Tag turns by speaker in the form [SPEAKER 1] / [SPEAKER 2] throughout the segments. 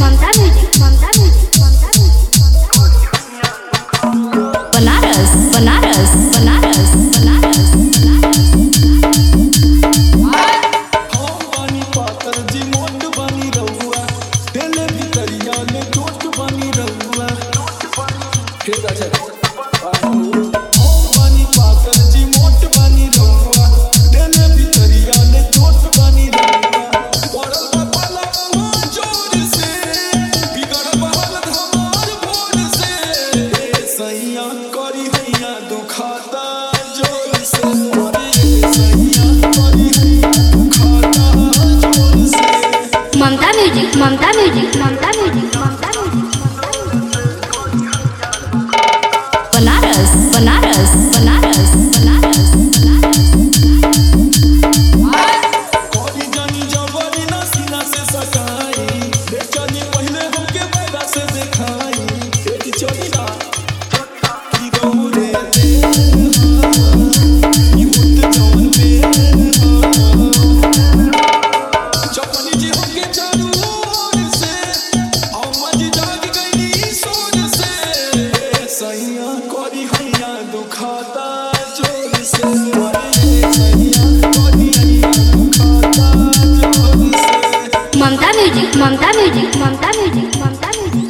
[SPEAKER 1] ममता music Mamta music Mamta music Banaras Banaras Banaras Banaras
[SPEAKER 2] पानी पातर जी मोट बनी रहुआ तेले भितरिया में चोट बनी रहुआ फिर अच्छा पानी पातर जी मोट बनी रहुआ तेले भितरिया में चोट बनी रहुआ पड़ल बाला जोर से बिगड़ बहल हमार भोर से सैया करी हैया दुखाता जोर से सैया करी हैया दुखाता जोर से
[SPEAKER 1] Mamta music Mamta music Mamta music Mamta music Banaras Banaras Banaras Banaras
[SPEAKER 2] कोरी जानी जवानी ना सीना से सटाई बेचनी पहले हमके बैला से दिखाई एक चोरी ना की गौरे दे ये मुत जौन पे चपनी जी हमके चारू ओर से अम्मा जी जाग गई सोन से सैया कोरी हैया दुखाता जोर से सैया कोरी हैया दुखाता जोर से
[SPEAKER 1] Mamta music Mamta music Mamta music Mamta music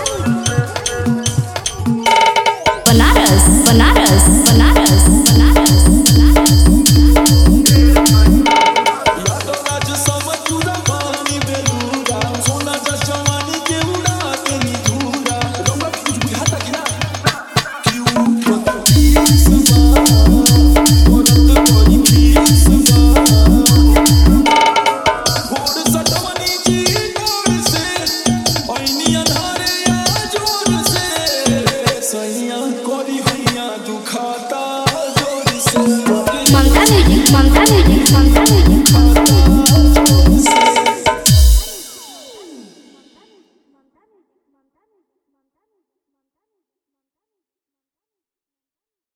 [SPEAKER 1] Banaras Banaras Banaras Banaras
[SPEAKER 2] Yadav Raj समझ पूरा पानी बेलूरा सोना जवानी के उड़ा के निधूरा रंगा कुछ बुझाता कि ना क्यों प्रतीस औरत कोई पीस घोड़ सटवनी जी डोर से ऐनी अंधारे या जोर से सैया कोरी हैया दुखाता जोर से
[SPEAKER 1] Mamta music Mamta music Mamta music